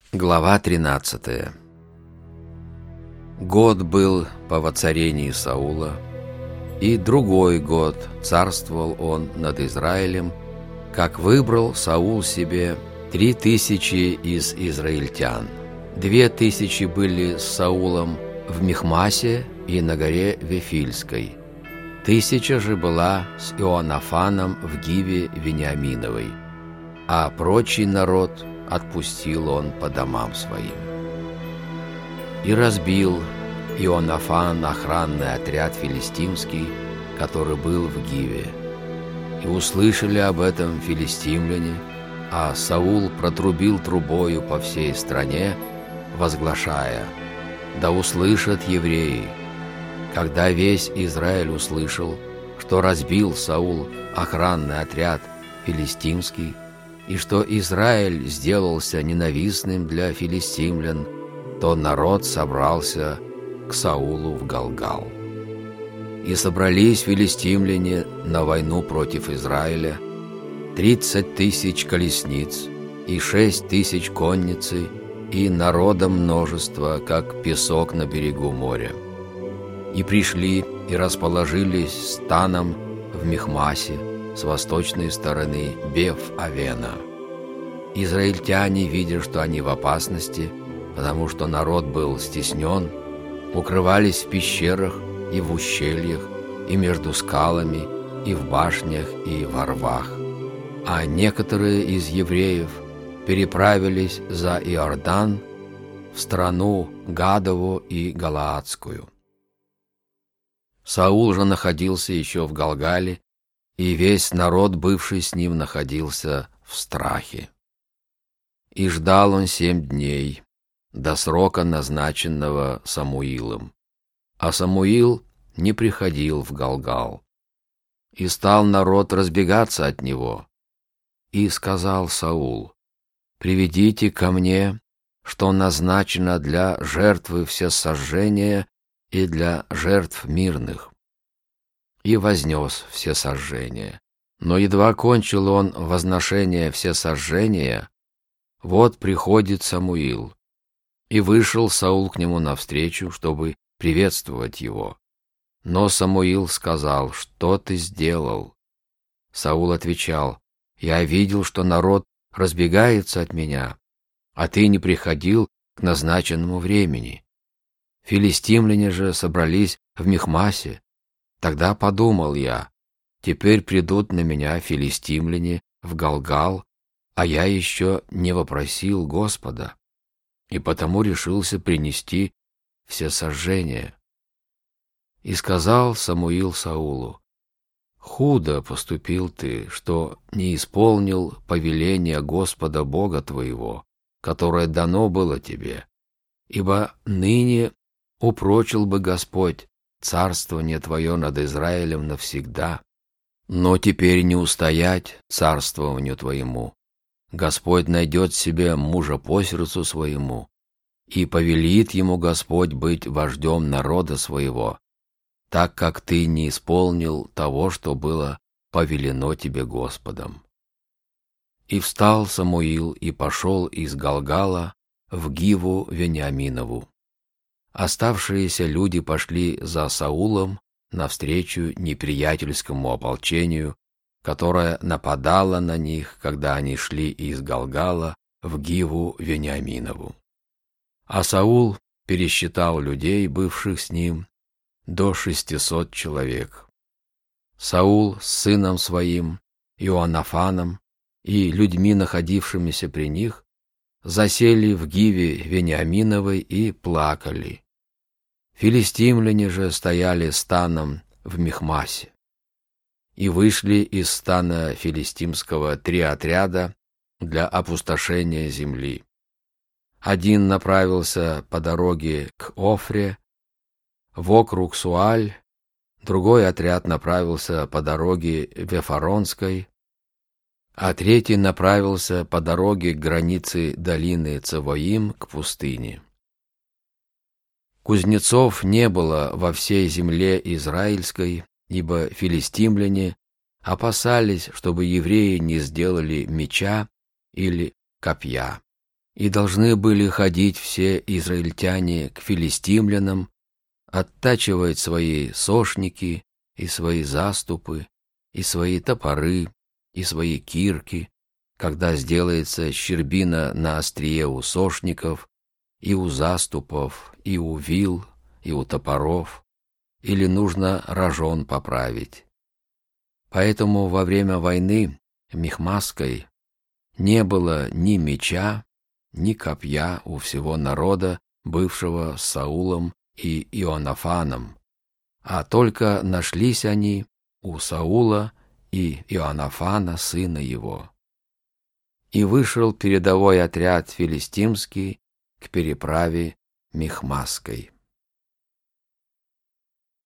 Глава 13. Год был по воцарении Саула, и другой год царствовал он над Израилем, как выбрал Саул себе 3000 из израильтян. 2000 были с Саулом в Михмасе и на горе Вифильской. 1000 же была с Иоаннафаном в Гиве Вениаминовой, а прочий народ отпустил он по домам своим. И разбил Иоаннафан охранный отряд филистимский, который был в Гиве. И услышали об этом филистимляне, а Саул протрубил трубою по всей стране, возглашая: «Да услышат евреи». Когда весь Израиль услышал, что разбил Саул охранный отряд филистимский, и что Израиль сделался ненавистным для филистимлян, то народ собрался к Саулу в Галгал. И собрались филистимляне на войну против Израиля, 30 000 колесниц и 6 000 конницы, и народа множество, как песок на берегу моря. И пришли и расположились станом в Михмасе с восточной стороны Беф-Авена. Израильтяне, видя, что они в опасности, потому что народ был стеснен, укрывались в пещерах и в ущельях, и между скалами, и в башнях, и во рвах. А некоторые из евреев переправились за Иордан в страну Гадову и Галаадскую. Саул же находился еще в Галгале, и весь народ, бывший с ним, находился в страхе. И ждал он 7 дней, до срока, назначенного Самуилом. А Самуил не приходил в Галгал. И стал народ разбегаться от него. И сказал Саул: «Приведите ко мне, что назначено для жертвы всесожжения и для жертв мирных». И вознес всесожжение. Но едва кончил он возношение всесожжения, вот приходит Самуил. И вышел Саул к нему навстречу, чтобы приветствовать его. Но Самуил сказал: «Что ты сделал?» Саул отвечал: «Я видел, что народ разбегается от меня, а ты не приходил к назначенному времени. Филистимляне же собрались в Михмасе. Тогда подумал я: теперь придут на меня филистимляне в Галгал, а я еще не вопросил Господа, и потому решился принести всесожжение». И сказал Самуил Саулу: «Худо поступил ты, что не исполнил повеления Господа Бога твоего, которое дано было тебе, ибо ныне упрочил бы Господь царствование твое над Израилем навсегда, но теперь не устоять царствованию твоему. Господь найдет себе мужа по сердцу своему, и повелит ему Господь быть вождем народа своего, так как ты не исполнил того, что было повелено тебе Господом». И встал Самуил и пошел из Галгала в Гиву Вениаминову. Оставшиеся люди пошли за Саулом навстречу неприятельскому ополчению, которое нападало на них, когда они шли из Галгала в Гиву Вениаминову. А Саул пересчитал людей, бывших с ним, до 600 человек. Саул с сыном своим, Иоаннафаном, и людьми, находившимися при них, засели в Гиве Вениаминовой и плакали. Филистимляне же стояли станом в Михмасе. И вышли из стана филистимского 3 отряда для опустошения земли. Один направился по дороге к Офре, в округ Суаль, другой отряд направился по дороге Вефаронской, а третий направился по дороге к границе долины Цавоим к пустыне. Кузнецов не было во всей земле израильской, ибо филистимляне опасались, чтобы евреи не сделали меча или копья. И должны были ходить все израильтяне к филистимлянам, оттачивать свои сошники и свои заступы, и свои топоры, и свои кирки, когда сделается щербина на острие у сошников, и у заступов, и у вил, и у топоров, или нужно рожон поправить. Поэтому во время войны Михмасской не было ни меча, ни копья у всего народа, бывшего с Саулом и Иоаннафаном, а только нашлись они у Саула и Иоаннафана, сына его. И вышел передовой отряд филистимский к переправе Михмасской.